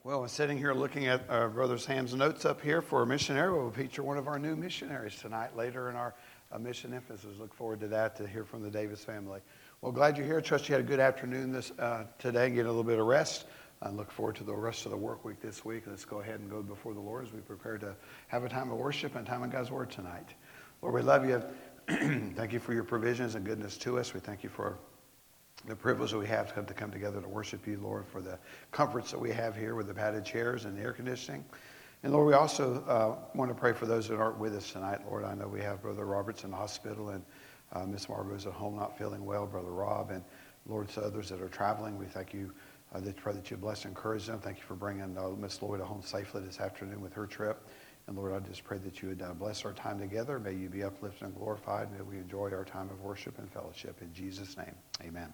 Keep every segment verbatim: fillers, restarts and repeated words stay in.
Well, I'm sitting here looking at uh, Brother Sam's notes up here for a missionary. We'll feature one of our new missionaries tonight, later in our uh, mission emphasis. Look forward to that, to hear from the Davis family. Well, glad you're here. Trust you had a good afternoon this uh, today, get a little bit of rest. I look forward to the rest of the work week this week. Let's go ahead and go before the Lord as we prepare to have a time of worship and time in God's Word tonight. Lord, we love you. Thank you for your provisions and goodness to us. We thank you for the privilege that we have to come, to come together to worship you, Lord, for the comforts that we have here with the padded chairs and the air conditioning. And Lord, we also uh, want to pray for those that aren't with us tonight. Lord, I know we have Brother Roberts in the hospital, and uh, Miss Margot's at home not feeling well, Brother Rob, and Lord, to others that are traveling. We thank you, uh, that pray that you bless and encourage them. Thank you for bringing uh, Miss Lloyd home safely this afternoon with her trip. And Lord, I just pray that you would uh, bless our time together. May you be uplifted and glorified. May we enjoy our time of worship and fellowship. In Jesus' name, amen.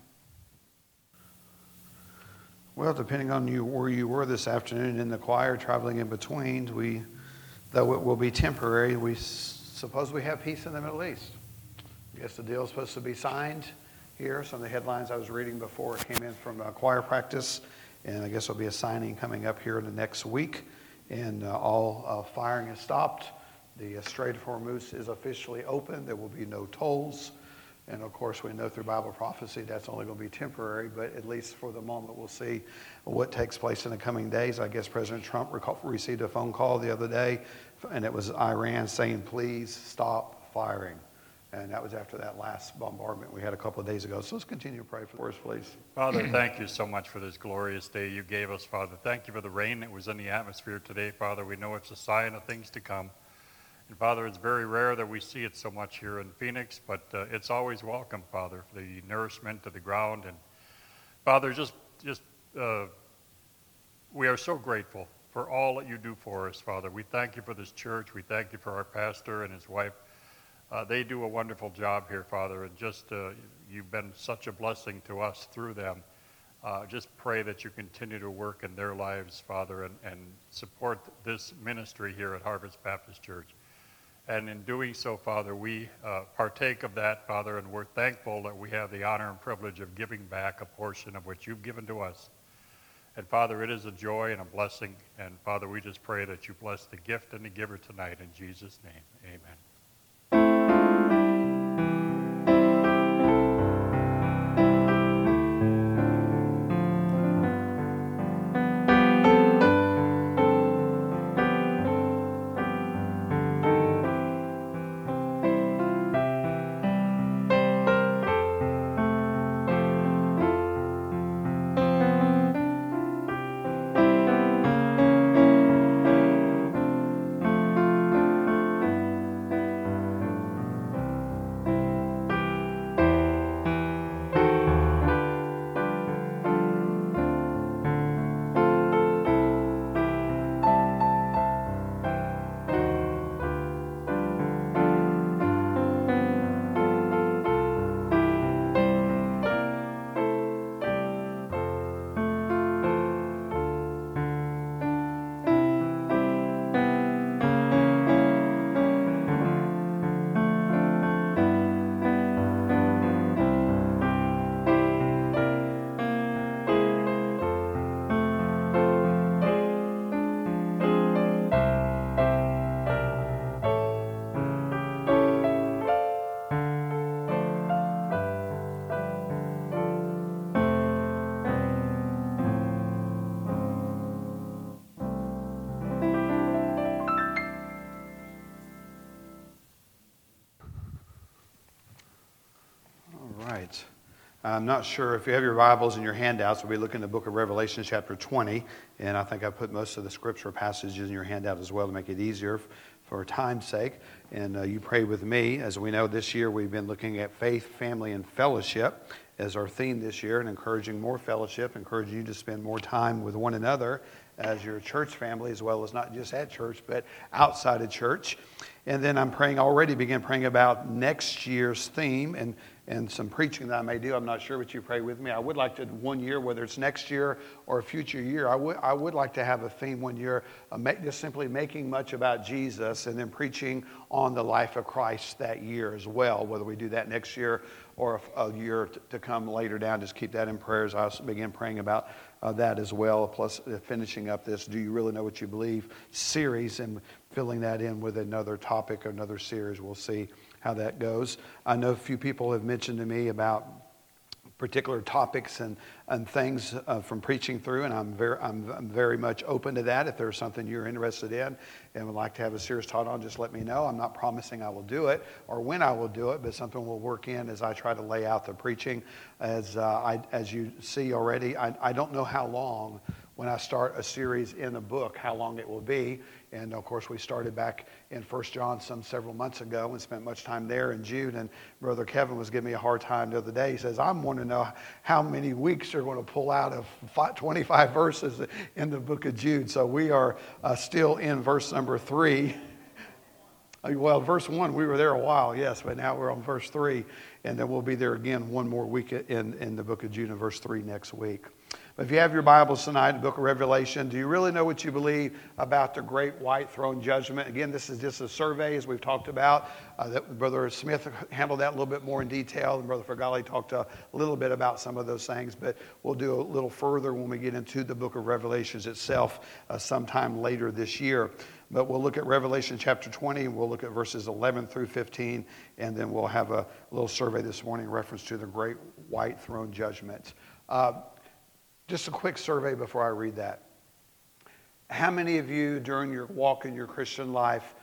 Well, depending on you where you were this afternoon in the choir, traveling in between, we, though it will be temporary, we suppose we have peace in the Middle East. I guess the deal is supposed to be signed here. Some of the headlines I was reading before came in from uh, choir practice, and I guess there'll be a signing coming up here in the next week. And uh, all uh, firing is stopped. The uh, Strait of Hormuz is officially open. There will be no tolls. And of course, we know through Bible prophecy that's only going to be temporary, but at least for the moment, we'll see what takes place in the coming days. I guess President Trump received a phone call the other day, and it was Iran saying, please stop firing. And that was after that last bombardment we had a couple of days ago. So let's continue to pray for us, please. Father, thank you so much for this glorious day you gave us, Father. Thank you for the rain that was in the atmosphere today, Father. We know it's a sign of things to come. And Father, it's very rare that we see it so much here in Phoenix, but uh, it's always welcome, Father, for the nourishment to the ground. And Father, just, just uh, we are so grateful for all that you do for us, Father. We thank you for this church. We thank you for our pastor and his wife. Uh, they do a wonderful job here, Father, and just uh, you've been such a blessing to us through them. Uh, just pray that you continue to work in their lives, Father, and, and support this ministry here at Harvest Baptist Church. And in doing so, Father, we uh, partake of that, Father, and we're thankful that we have the honor and privilege of giving back a portion of what you've given to us. And Father, it is a joy and a blessing. And Father, we just pray that you bless the gift and the giver tonight in Jesus' name. Amen. I'm not sure if you have your Bibles and your handouts. We'll be looking at the book of Revelation, chapter twenty. And I think I put most of the scripture passages in your handout as well to make it easier for time's sake. And uh, you pray with me. As we know, this year we've been looking at faith, family, and fellowship as our theme this year, and encouraging more fellowship, encouraging you to spend more time with one another as your church family, as well as not just at church, but outside of church. And then I'm praying, already begin praying about next year's theme and, and some preaching that I may do. I'm not sure what you pray with me. I would like to, one year, whether it's next year or a future year, I would I would like to have a theme one year, uh, make, just simply making much about Jesus and then preaching on the life of Christ that year as well, whether we do that next year or a, a year to come later down. Just keep that in prayers. I also begin praying about uh, that as well, plus uh, finishing finishing up this Do You Really Know What You Believe series and filling that in with another topic, another series. We'll see how that goes. I know a few people have mentioned to me about particular topics and, and things uh, from preaching through, and I'm very, I'm, I'm very much open to that. If there's something you're interested in and would like to have a series taught on, just let me know. I'm not promising I will do it or when I will do it, but something we'll work in as I try to lay out the preaching. As uh, I, as you see already, I, I don't know how long when I start a series in a book, how long it will be. And of course, we started back in First John some several months ago and spent much time there in June. And Brother Kevin was giving me a hard time the other day. He says, I'm wanting to know how many weeks you're going to pull out of twenty-five verses in the book of Jude. So we are uh, still in verse number three. Well, verse one, we were there a while, yes, but now we're on verse three. And then we'll be there again one more week in, in the book of Jude in verse three next week. But if you have your Bibles tonight, the book of Revelation, do you really know what you believe about the great white throne judgment? Again, this is just a survey, as we've talked about. Uh, that Brother Smith handled that a little bit more in detail, and Brother Fagali talked a little bit about some of those things. But we'll do a little further when we get into the book of Revelations itself uh, sometime later this year. But we'll look at Revelation chapter twenty, and we'll look at verses eleven through fifteen, and then we'll have a little survey this morning in reference to the great white throne judgment. Uh, Just a quick survey before I read that. How many of you during your walk in your Christian life,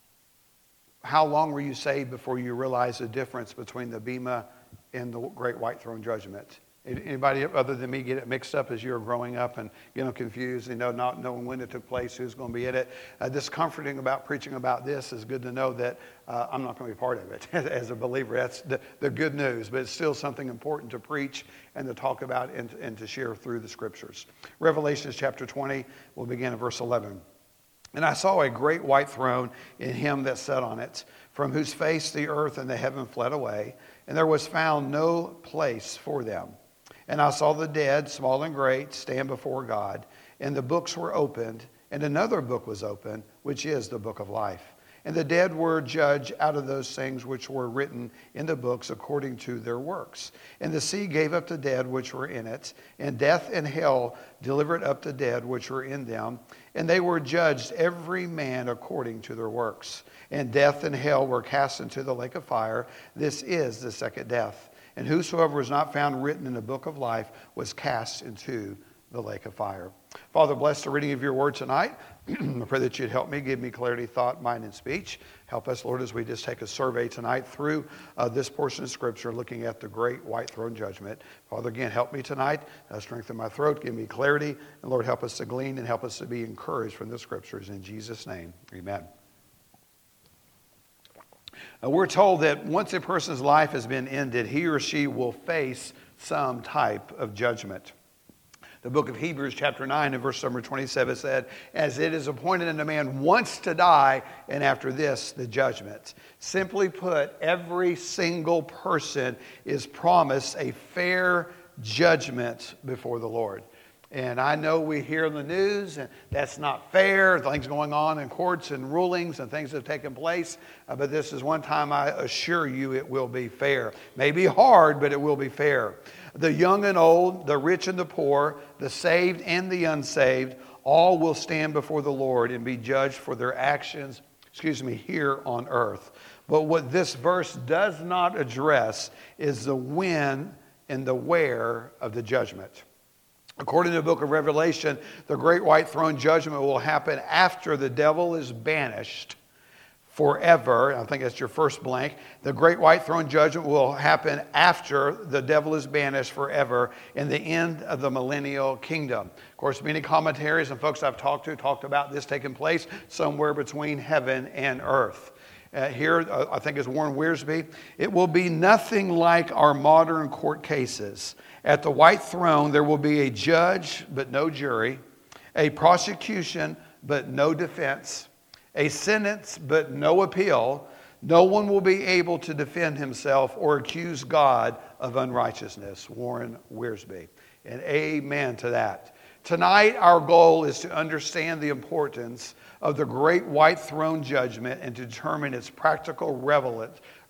how long were you saved before you realized the difference between the Bema and the great white throne judgment? Anybody other than me get it mixed up as you were growing up and getting confused, you know, not knowing when it took place, who's going to be in it? Uh, this comforting about preaching about this is good to know that uh, I'm not going to be part of it as a believer. That's the, the good news, but it's still something important to preach and to talk about and, and to share through the scriptures. Revelation chapter twenty, we'll begin at verse eleven. And I saw a great white throne and him that sat on it, from whose face the earth and the heaven fled away, and there was found no place for them. And I saw the dead, small and great, stand before God. And the books were opened, and another book was opened, which is the book of life. And the dead were judged out of those things which were written in the books according to their works. And the sea gave up the dead which were in it, and death and hell delivered up the dead which were in them. And they were judged every man according to their works. And death and hell were cast into the lake of fire. This is the second death. And whosoever was not found written in the book of life was cast into the lake of fire. Father, bless the reading of your word tonight. I pray that you'd help me, give me clarity, thought, mind, and speech. Help us, Lord, as we just take a survey tonight through uh, this portion of Scripture, looking at the great white throne judgment. Father, again, help me tonight. Uh, strengthen my throat, give me clarity. And Lord, help us to glean and help us to be encouraged from the Scriptures. In Jesus' name, amen. Uh, we're told that once a person's life has been ended, he or she will face some type of judgment. The book of Hebrews chapter nine and verse number twenty-seven said, as it is appointed unto man once to die, and after this the judgment. Simply put, every single person is promised a fair judgment before the Lord. And I know we hear in the news, and that's not fair. Things going on in courts and rulings and things have taken place. Uh, but this is one time I assure you it will be fair. May be hard, but it will be fair. The young and old, the rich and the poor, the saved and the unsaved, all will stand before the Lord and be judged for their actions, excuse me, here on earth. But what this verse does not address is the when and the where of the judgment. According to the book of Revelation, the great white throne judgment will happen after the devil is banished forever. I think that's your first blank. The great white throne judgment will happen after the devil is banished forever in the end of the millennial kingdom. Of course, many commentaries and folks I've talked to talked about this taking place somewhere between heaven and earth. Uh, here, uh, I think is Warren Wiersbe. It will be nothing like our modern court cases. At the white throne, there will be a judge, but no jury, a prosecution, but no defense, a sentence, but no appeal. No one will be able to defend himself or accuse God of unrighteousness. Warren Wiersbe. And amen to that. Tonight, our goal is to understand the importance of the great white throne judgment and to determine its practical relevance,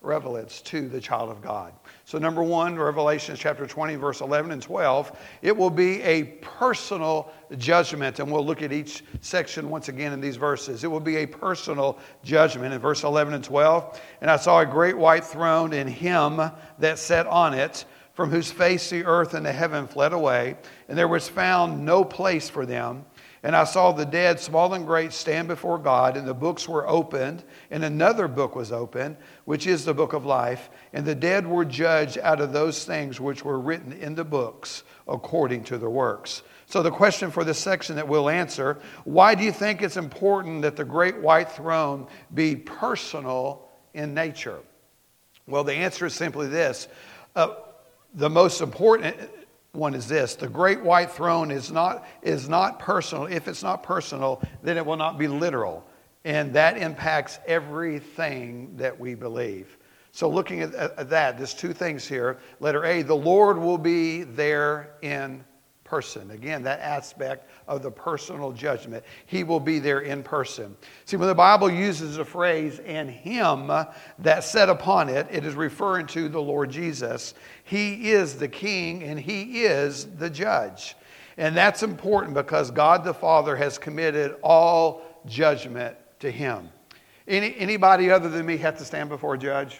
relevance to the child of God. So number one, Revelation chapter twenty, verse eleven and twelve, it will be a personal judgment. And we'll look at each section once again in these verses. It will be a personal judgment in verse eleven and twelve. And I saw a great white throne, and him that sat on it, from whose face the earth and the heaven fled away, and there was found no place for them. And I saw the dead, small and great, stand before God, and the books were opened, and another book was opened, which is the book of life. And the dead were judged out of those things which were written in the books according to their works. So the question for this section that we'll answer, why do you think it's important that the great white throne be personal in nature? Well, the answer is simply this. Uh, the most important one is this: the great white throne is not, is not personal. If it's not personal, then it will not be literal. And that impacts everything that we believe. So looking at, at that, there's two things here. Letter A, the Lord will be there in person. Again, that aspect of the personal judgment. He will be there in person. See, when the Bible uses the phrase, and him that sat upon it, it is referring to the Lord Jesus. He is the king and he is the judge. And that's important because God the Father has committed all judgment to him. Any, anybody other than me have to stand before a judge?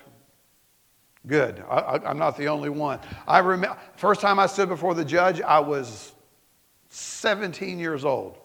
Good. I, I, I'm not the only one. I remember first time I stood before the judge, I was seventeen years old.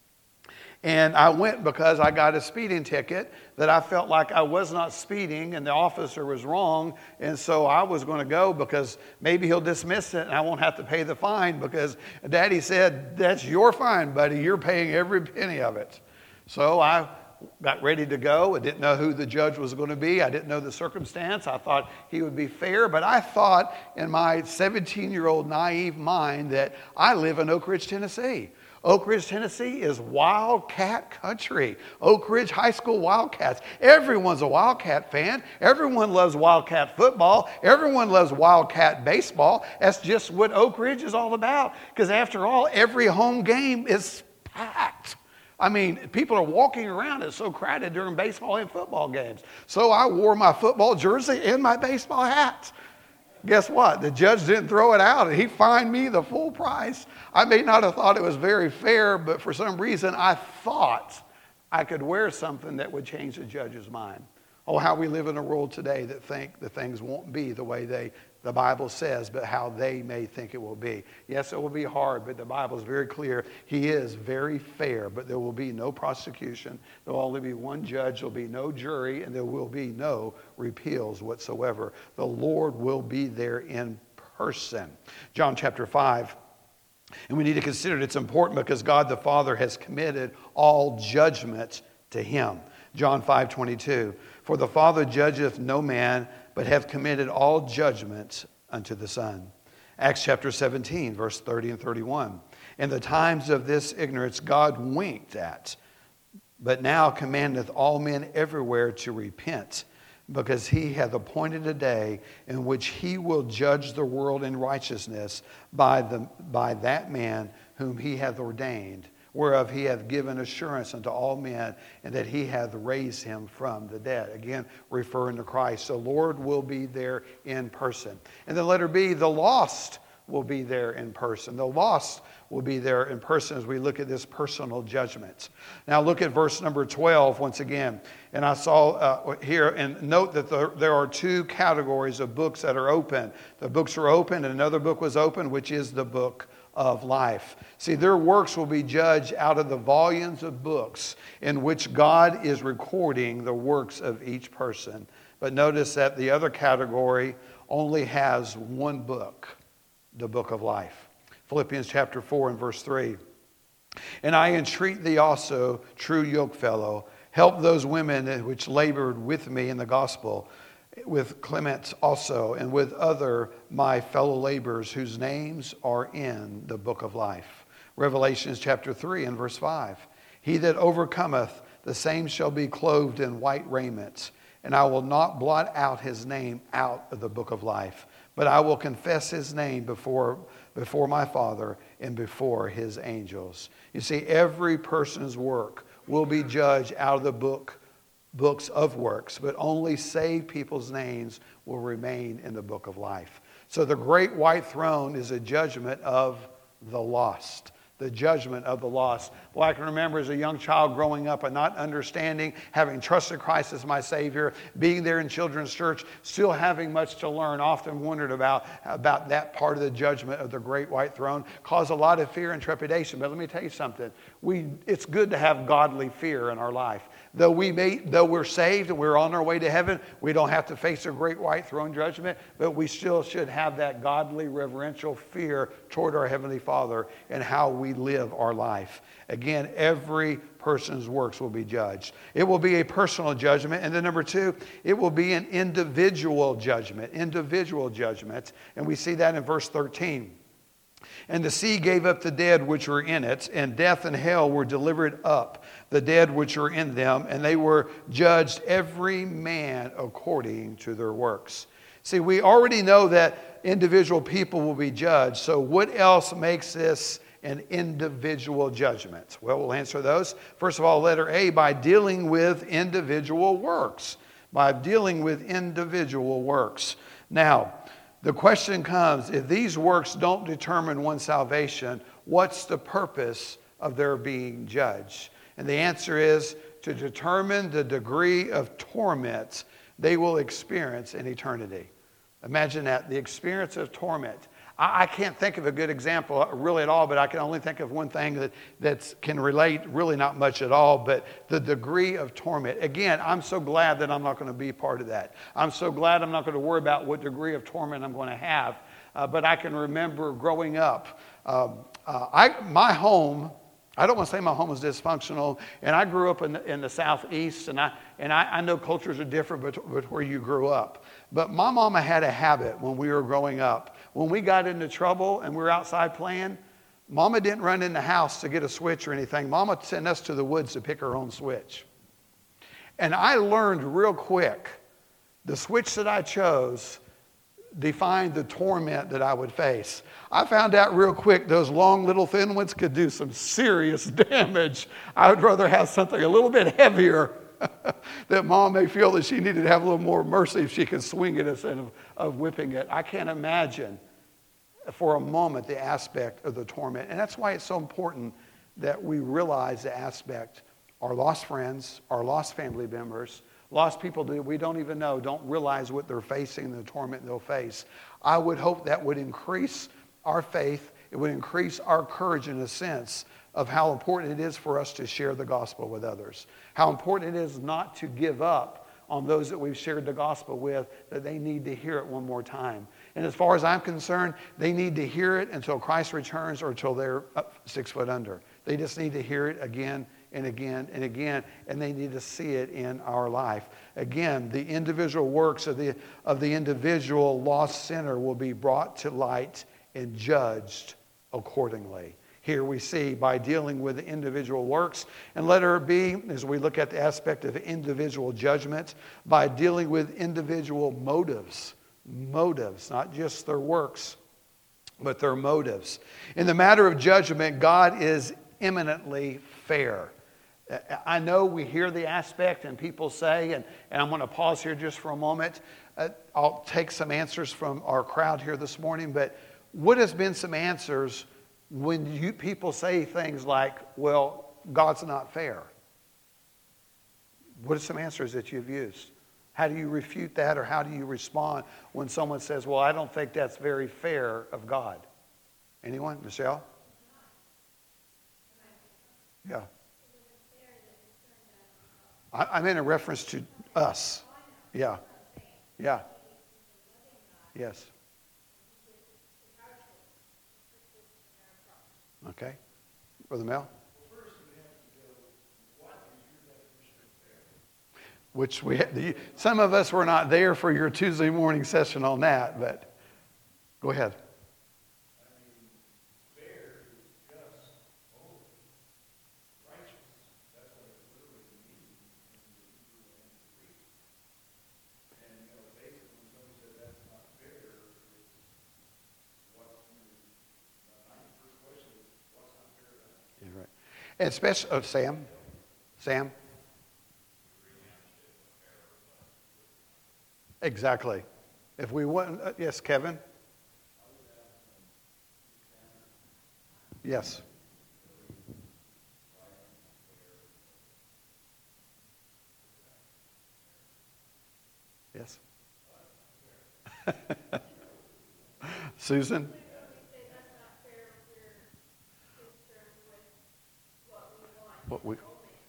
And I went because I got a speeding ticket that I felt like I was not speeding and the officer was wrong. And so I was going to go because maybe he'll dismiss it and I won't have to pay the fine, because Daddy said, that's your fine, buddy. You're paying every penny of it. So I got ready to go. I didn't know who the judge was going to be. I didn't know the circumstance. I thought he would be fair, but I thought in my seventeen-year-old naive mind that I live in Oak Ridge, Tennessee. Oak Ridge, Tennessee is Wildcat country. Oak Ridge High School Wildcats. Everyone's a Wildcat fan. Everyone loves Wildcat football. Everyone loves Wildcat baseball. That's just what Oak Ridge is all about, because after all, every home game is packed. I mean, people are walking around. It's so crowded during baseball and football games. So I wore my football jersey and my baseball hat. Guess what? The judge didn't throw it out, and he fined me the full price. I may not have thought it was very fair, but for some reason I thought I could wear something that would change the judge's mind. Oh, how we live in a world today that think that things won't be the way they, the Bible says, but how they may think it will be. Yes, it will be hard, but the Bible is very clear. He is very fair, but there will be no prosecution. There will only be one judge. There will be no jury, and there will be no repeals whatsoever. The Lord will be there in person. John chapter five. And we need to consider it. It's important because God the Father has committed all judgment to him. John five twenty-two. For the Father judgeth no man, but hath committed all judgment unto the Son. Acts chapter seventeen, verse thirty and thirty-one. In the times of this ignorance God winked at, but now commandeth all men everywhere to repent, because he hath appointed a day in which he will judge the world in righteousness by, the, by that man whom he hath ordained, whereof he hath given assurance unto all men, and that he hath raised him from the dead. Again, referring to Christ. The Lord will be there in person. And then letter B, the lost will be there in person. The lost will be there in person as we look at this personal judgment. Now look at verse number twelve once again. And I saw uh, here, and note that the, there are two categories of books that are open. The books are open, and another book was open, which is the book of life. See, their works will be judged out of the volumes of books in which God is recording the works of each person. But notice that the other category only has one book, the book of life. Philippians chapter four and verse three. And I entreat thee also, true yokefellow, help those women which labored with me in the gospel, with Clement also, and with other my fellow laborers whose names are in the book of life. Revelations chapter three and verse five. He that overcometh, the same shall be clothed in white raiment, and I will not blot out his name out of the book of life, but I will confess his name before, before my Father and before his angels. You see, every person's work will be judged out of the book books of works, but only saved people's names will remain in the book of life. So the great white throne is a judgment of the lost. The judgment of the lost. Well, I can remember as a young child growing up and not understanding, having trusted Christ as my Savior, being there in children's church, still having much to learn, often wondered about, about that part of the judgment of the great white throne, caused a lot of fear and trepidation. But let me tell you something. We, it's good to have godly fear in our life. Though, we may, though we're saved and we're on our way to heaven, we don't have to face a great white throne judgment, but we still should have that godly, reverential fear toward our Heavenly Father and how we live our life. Again, every person's works will be judged. It will be a personal judgment. And then number two, it will be an individual judgment. Individual judgment. And we see that in verse thirteen. And the sea gave up the dead which were in it, and death and hell were delivered up, the dead which were in them, and they were judged every man according to their works. See, we already know that individual people will be judged, so what else makes this an individual judgment? Well, we'll answer those. First of all, letter A, by dealing with individual works. By dealing with individual works. Now, the question comes, if these works don't determine one's salvation, what's the purpose of their being judged? And the answer is to determine the degree of torment they will experience in eternity. Imagine that, the experience of torment. I, I can't think of a good example really at all, but I can only think of one thing that that's, can relate, really not much at all, but the degree of torment. Again, I'm so glad that I'm not going to be part of that. I'm so glad I'm not going to worry about what degree of torment I'm going to have. Uh, but I can remember growing up, um, uh, I, my home, I don't want to say my home was dysfunctional, and I grew up in the, in the Southeast, and I and I, I know cultures are different but, but where you grew up. But my mama had a habit when we were growing up. When we got into trouble and we were outside playing, Mama didn't run in the house to get a switch or anything. Mama sent us to the woods to pick her own switch. And I learned real quick, the switch that I chose defined the torment that I would face. I found out real quick those long little thin ones could do some serious damage. I would rather have something a little bit heavier that Mom may feel that she needed to have a little more mercy if she could swing it instead of, of whipping it. I can't imagine for a moment the aspect of the torment. And that's why it's so important that we realize the aspect. Our lost friends, our lost family members, lost people that we don't even know, don't realize what they're facing, the torment they'll face. I would hope that would increase our faith. It would increase our courage in a sense of how important it is for us to share the gospel with others. How important it is not to give up on those that we've shared the gospel with, that they need to hear it one more time. And as far as I'm concerned, they need to hear it until Christ returns or until they're up six foot under. They just need to hear it again and again and again, and they need to see it in our life. Again, the individual works of the, of the individual lost sinner will be brought to light and judged accordingly. Here we see by dealing with the individual works. And letter B, as we look at the aspect of individual judgment, by dealing with individual motives. Motives, not just their works, but their motives. In the matter of judgment, God is eminently fair. I know we hear the aspect and people say, and, and I'm going to pause here just for a moment. Uh, I'll take some answers from our crowd here this morning, but what has been some answers when you people say things like, well, God's not fair? What are some answers that you've used? How do you refute that, or how do you respond when someone says, well, I don't think that's very fair of God? Anyone? Michelle? Yeah. I, I'm in a reference to us. Yeah. Yeah. Yes. Okay. Brother Mel? Which we had, some of us were not there for your Tuesday morning session on that, but go ahead. Especially, oh, Sam, Sam. Exactly. If we wouldn't, uh, yes, Kevin? Yes. Yes. Susan? What we,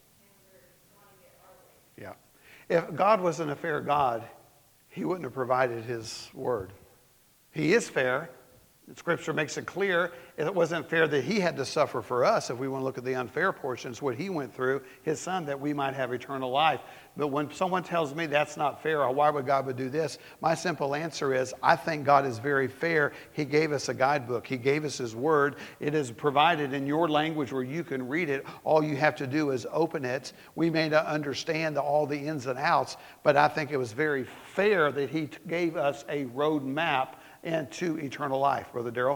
yeah. If God wasn't a fair God, he wouldn't have provided his word. He is fair. Scripture makes it clear it wasn't fair that he had to suffer for us. If we want to look at the unfair portions, what he went through, his son, that we might have eternal life. But when someone tells me that's not fair, or why would God would do this, my simple answer is, I think God is very fair. He gave us a guidebook. He gave us his word. It is provided in your language where you can read it. All you have to do is open it. We may not understand all the ins and outs, but I think it was very fair that he gave us a road map and to eternal life. Brother Darrell?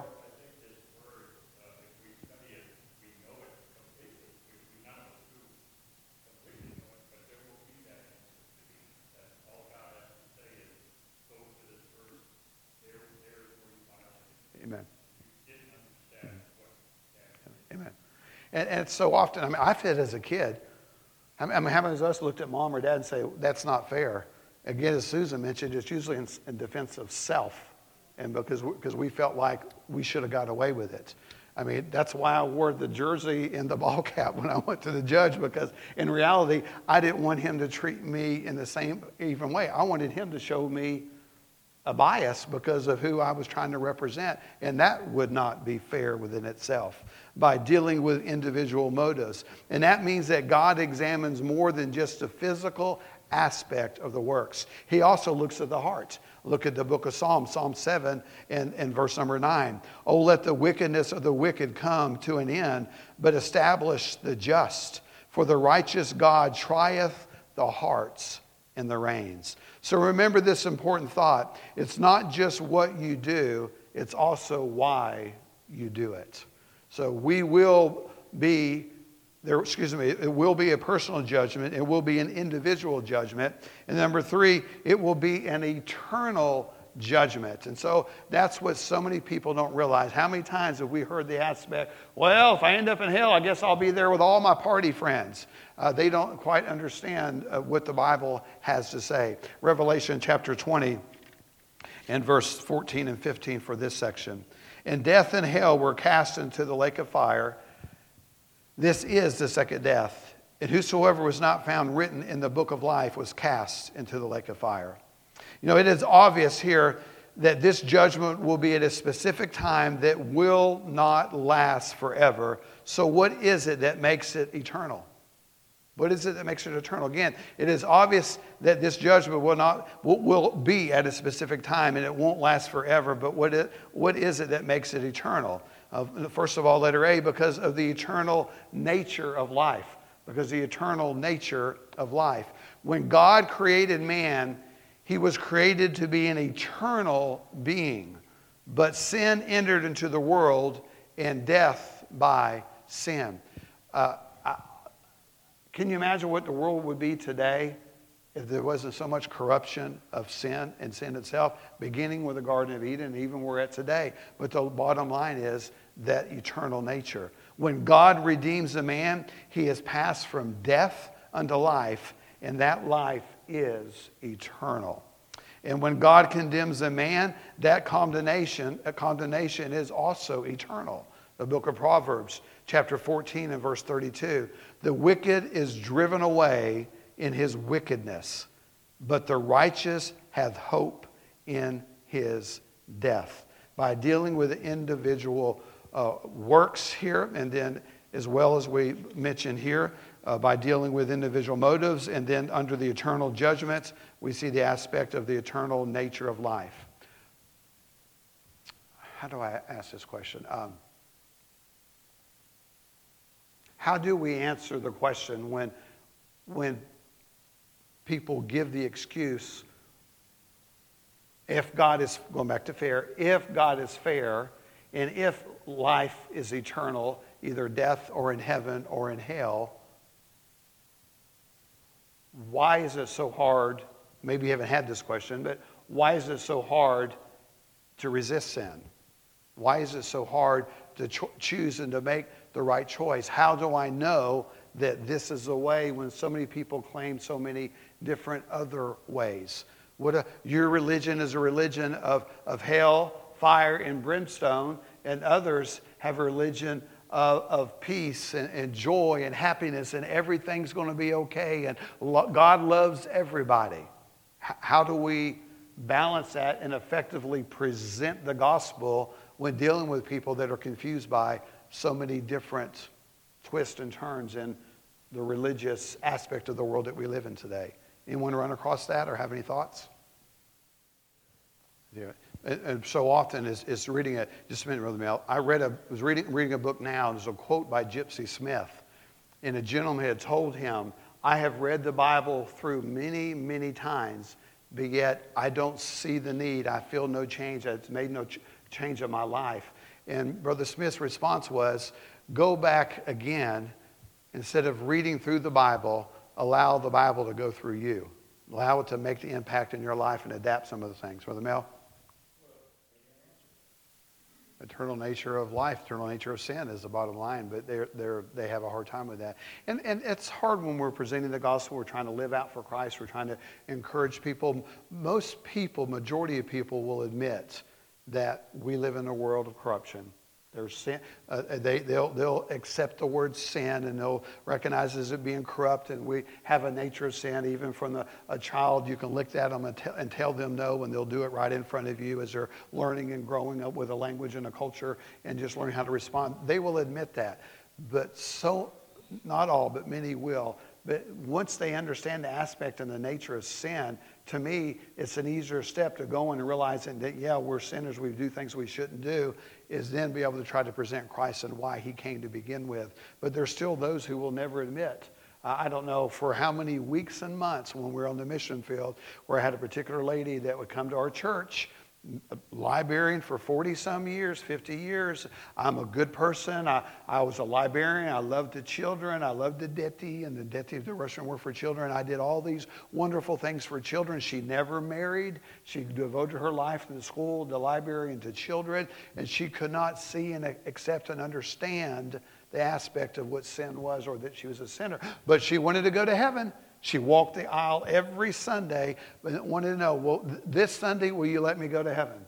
Amen. Amen. And, and so often, I mean, I've said as a kid, I mean, how many of us looked at mom or dad and say, that's not fair? Again, as Susan mentioned, it's usually in, in defense of self. And because we, because we felt like we should have got away with it. I mean, that's why I wore the jersey and the ball cap when I went to the judge, because in reality, I didn't want him to treat me in the same even way. I wanted him to show me a bias because of who I was trying to represent. And that would not be fair within itself by dealing with individual motives. And that means that God examines more than just the physical aspect of the works. He also looks at the heart. Look at the book of Psalms, Psalm seven and, and verse number nine. Oh, let the wickedness of the wicked come to an end, but establish the just. For the righteous God trieth the hearts and the reins. So remember this important thought. It's not just what you do, it's also why you do it. So we will be There, excuse me, it will be a personal judgment. It will be an individual judgment. And number three, it will be an eternal judgment. And so that's what so many people don't realize. How many times have we heard the aspect, well, if I end up in hell, I guess I'll be there with all my party friends. Uh, they don't quite understand uh, what the Bible has to say. Revelation chapter twenty and verse fourteen and fifteen for this section. And death and hell were cast into the lake of fire. This is the second death. And whosoever was not found written in the book of life was cast into the lake of fire. You know, it is obvious here that this judgment will be at a specific time that will not last forever. So what is it that makes it eternal? What is it that makes it eternal? Again, it is obvious that this judgment will not will, will be at a specific time and it won't last forever. But what it, what is it that makes it eternal? Uh, first of all, letter A, because of the eternal nature of life. Because the eternal nature of life. When God created man, he was created to be an eternal being. But sin entered into the world and death by sin. Uh, I, can you imagine what the world would be today if there wasn't so much corruption of sin and sin itself, beginning with the Garden of Eden and even where we're at today? But the bottom line is that eternal nature. When God redeems a man, he has passed from death unto life, and that life is eternal. And when God condemns a man, that condemnation, a condemnation is also eternal. The book of Proverbs, chapter fourteen and verse thirty-two. The wicked is driven away in his wickedness, but the righteous hath hope in his death. By dealing with individual uh, works here, and then as well as we mentioned here, uh, by dealing with individual motives, and then under the eternal judgments, we see the aspect of the eternal nature of life. How do I ask this question? Um, how do we answer the question when, when people give the excuse, if God is, going back to fair, if God is fair, and if life is eternal, either death or in heaven or in hell, why is it so hard maybe you haven't had this question, but why is it so hard to resist sin? Why is it so hard to cho- choose and to make the right choice? How do I know that this is the way when so many people claim so many different other ways? What a, your religion is a religion of, of hell, fire, and brimstone, and others have a religion of, of peace and, and joy and happiness, and everything's going to be okay, and lo- God loves everybody. H- how do we balance that and effectively present the gospel when dealing with people that are confused by so many different twists and turns in the religious aspect of the world that we live in today? Anyone run across that or have any thoughts? Yeah. And, and so often is, is reading a, just a minute, Brother Mel. I read a, was reading, reading a book now, and there's a quote by Gypsy Smith. And a gentleman had told him, I have read the Bible through many, many times, but yet I don't see the need. I feel no change. It's made no ch- change in my life. And Brother Smith's response was, go back again. Instead of reading through the Bible, allow the Bible to go through you. Allow it to make the impact in your life and adapt some of the things. Brother Mel? Eternal nature of life, eternal nature of sin is the bottom line, but they're, they're, they have a hard time with that. And, and it's hard when we're presenting the gospel. We're trying to live out for Christ. We're trying to encourage people. Most people, majority of people will admit that we live in a world of corruption. There's sin. Uh, they, they'll, they'll accept the word sin, and they'll recognize it as it being corrupt, and we have a nature of sin. Even from the, a child, you can look at them and, t- and tell them no, and they'll do it right in front of you as they're learning and growing up with a language and a culture and just learning how to respond. They will admit that. But so, not all, but many will. But once they understand the aspect and the nature of sin, to me, it's an easier step to go in and realizing that, yeah, we're sinners, we do things we shouldn't do, is then be able to try to present Christ and why he came to begin with. But there's still those who will never admit. Uh, I don't know for how many weeks and months when we were on the mission field where I had a particular lady that would come to our church, a librarian for forty some years, fifty years. I'm a good person. I, I was a librarian. I loved the children. I loved the deti, and the deti is the Russian word for children. I did all these wonderful things for children. She never married. She devoted her life to the school, the library, and to children, and she could not see and accept and understand the aspect of what sin was or that she was a sinner. But she wanted to go to heaven. She walked the aisle every Sunday, but wanted to know, well, th- this Sunday, will you let me go to heaven?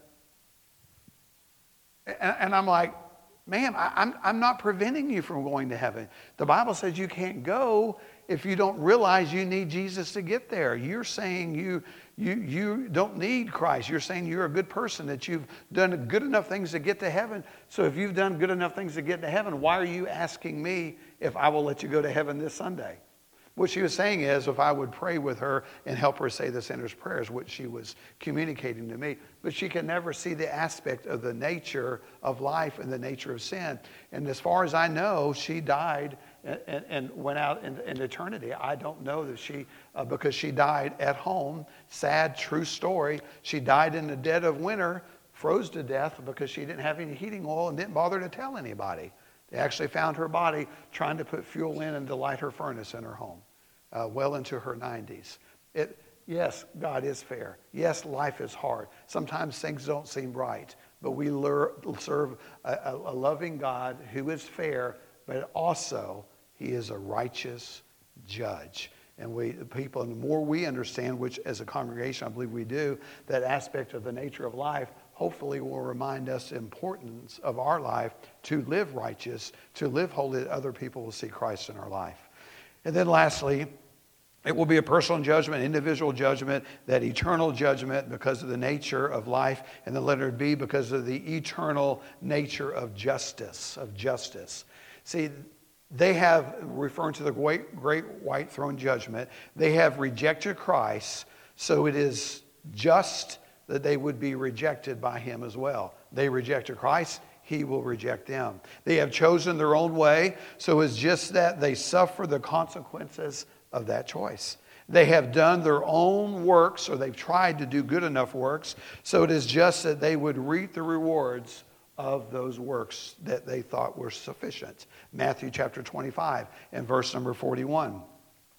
And, and I'm like, ma'am, I, I'm, I'm not preventing you from going to heaven. The Bible says you can't go if you don't realize you need Jesus to get there. You're saying you, you, you don't need Christ. You're saying you're a good person, that you've done good enough things to get to heaven. So if you've done good enough things to get to heaven, why are you asking me if I will let you go to heaven this Sunday? What she was saying is, if I would pray with her and help her say the sinner's prayers, which she was communicating to me, but she could never see the aspect of the nature of life and the nature of sin. And as far as I know, she died and, and, and went out in, in eternity. I don't know that she, uh, because she died at home. Sad, true story. She died in the dead of winter, froze to death because she didn't have any heating oil and didn't bother to tell anybody. They actually found her body trying to put fuel in and to light her furnace in her home. Uh, well into her nineties. It, yes, God is fair. Yes, life is hard. Sometimes things don't seem right, but we lure, serve a, a, a loving God who is fair, but also he is a righteous judge. And we, people, and the more we understand, which as a congregation I believe we do, that aspect of the nature of life, hopefully will remind us the importance of our life to live righteous, to live holy, that other people will see Christ in our life. And then lastly, it will be a personal judgment, individual judgment, that eternal judgment because of the nature of life, and the letter B because of the eternal nature of justice, of justice. See, they have, referring to the great, great white throne judgment, they have rejected Christ, so it is just that they would be rejected by him as well. They rejected Christ, he will reject them. They have chosen their own way, so it's just that they suffer the consequences of that choice. They have done their own works, or they've tried to do good enough works, so it is just that they would reap the rewards of those works that they thought were sufficient. Matthew chapter twenty-five and verse number forty-one.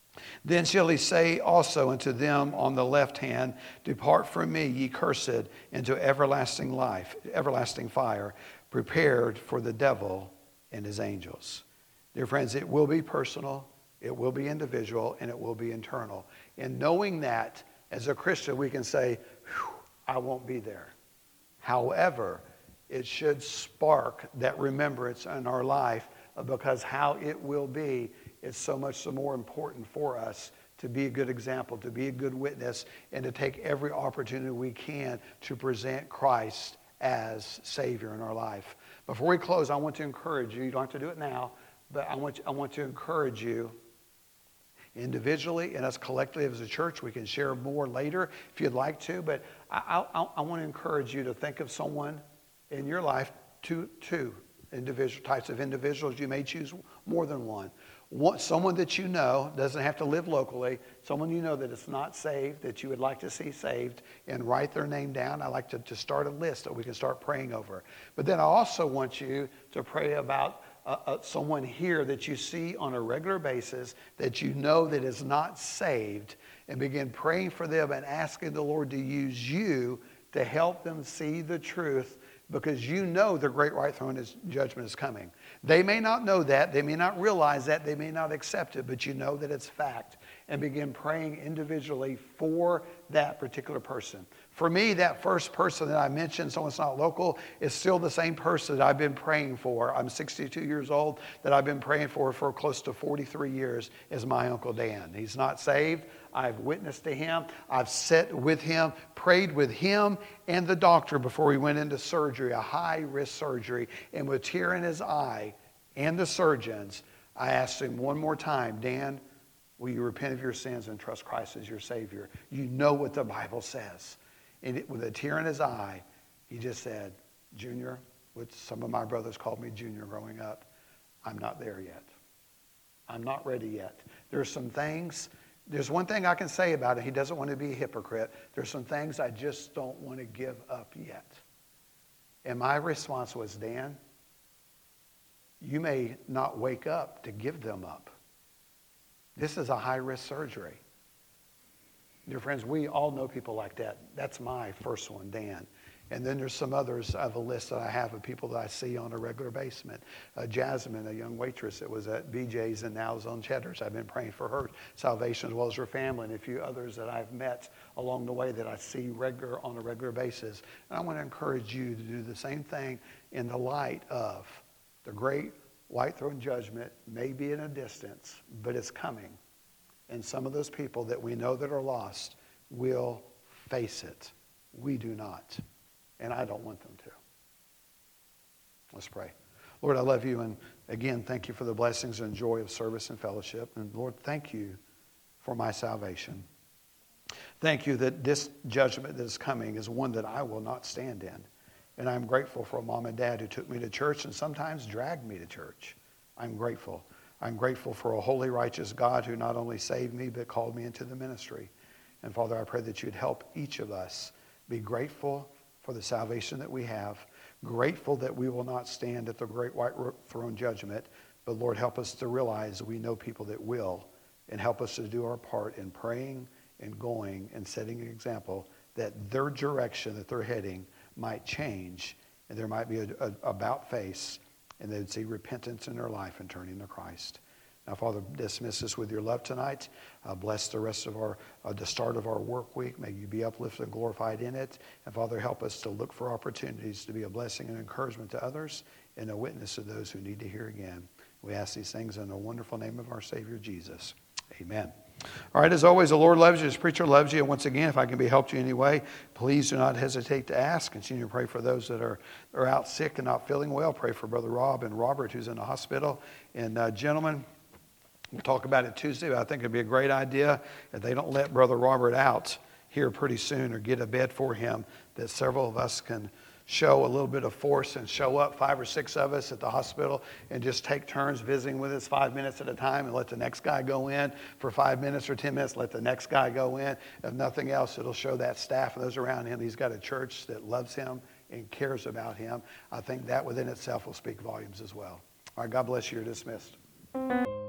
Then shall he say also unto them on the left hand, Depart from me, ye cursed, into everlasting life, everlasting fire, prepared for the devil and his angels. Dear friends, it will be personal, it will be individual, and it will be internal. And knowing that, as a Christian, we can say, I won't be there. However, it should spark that remembrance in our life, because how it will be is so much the more important for us to be a good example, to be a good witness, and to take every opportunity we can to present Christ as Savior in our life. Before we close, I want to encourage you. You don't have to do it now, but I want, I want to encourage you individually and us collectively as a church. We can share more later if you'd like to, but I, I, I want to encourage you to think of someone in your life, two, two individual types of individuals. You may choose more than one. One, someone that you know, doesn't have to live locally, someone you know that is not saved, that you would like to see saved, and write their name down. I like to, to start a list that we can start praying over. But then I also want you to pray about uh, uh, someone here that you see on a regular basis that you know that is not saved, and begin praying for them and asking the Lord to use you to help them see the truth, because you know the great white throne judgment is coming. They may not know that. They may not realize that. They may not accept it, but you know that it's fact. And begin praying individually for that particular person. For me, that first person that I mentioned, someone's not local, is still the same person that I've been praying for. I'm sixty-two years old, that I've been praying for for close to forty-three years, is my Uncle Dan. He's not saved. I've witnessed to him. I've sat with him, prayed with him and the doctor before he went into surgery, a high-risk surgery. And with tear in his eye and the surgeons, I asked him one more time, Dan, will you repent of your sins and trust Christ as your Savior? You know what the Bible says. And it, with a tear in his eye, he just said, Junior, what some of my brothers called me Junior growing up, I'm not there yet. I'm not ready yet. There's some things... There's one thing I can say about it. He doesn't want to be a hypocrite. There's some things I just don't want to give up yet. And my response was, Dan, you may not wake up to give them up. This is a high-risk surgery. Dear friends, we all know people like that. That's my first one, Dan. And then there's some others of a list that I have of people that I see on a regular basis. Uh, Jasmine, a young waitress that was at B J's and now is on Cheddar's. I've been praying for her salvation as well as her family, and a few others that I've met along the way that I see regular on a regular basis. And I want to encourage you to do the same thing in the light of the great white throne judgment. May be in a distance, but it's coming. And some of those people that we know that are lost will face it. We do not. And I don't want them to. Let's pray. Lord, I love you. And again, thank you for the blessings and joy of service and fellowship. And Lord, thank you for my salvation. Thank you that this judgment that is coming is one that I will not stand in. And I'm grateful for mom and dad who took me to church and sometimes dragged me to church. I'm grateful. I'm grateful for a holy, righteous God who not only saved me, but called me into the ministry. And Father, I pray that you'd help each of us be grateful for the salvation that we have, grateful that we will not stand at the great white throne judgment, but Lord, help us to realize we know people that will, and help us to do our part in praying and going and setting an example that their direction that they're heading might change, and there might be a, a about face, and they'd see repentance in their life and turning to Christ. Now, Father, dismiss us with your love tonight. Uh, bless the rest of our, uh, the start of our work week. May you be uplifted and glorified in it. And Father, help us to look for opportunities to be a blessing and encouragement to others and a witness to those who need to hear again. We ask these things in the wonderful name of our Savior, Jesus. Amen. All right, as always, the Lord loves you. This preacher loves you. And once again, if I can be helped you in any way, please do not hesitate to ask. Continue to pray for those that are, are out sick and not feeling well. Pray for Brother Rob and Robert, who's in the hospital. And uh, gentlemen, we'll talk about it Tuesday, but I think it'd be a great idea if they don't let Brother Robert out here pretty soon or get a bed for him, that several of us can show a little bit of force and show up, five or six of us at the hospital, and just take turns visiting with us five minutes at a time and let the next guy go in for five minutes or ten minutes, let the next guy go in. If nothing else, it'll show that staff and those around him he's got a church that loves him and cares about him. I think that within itself will speak volumes as well. All right, God bless you. You're dismissed.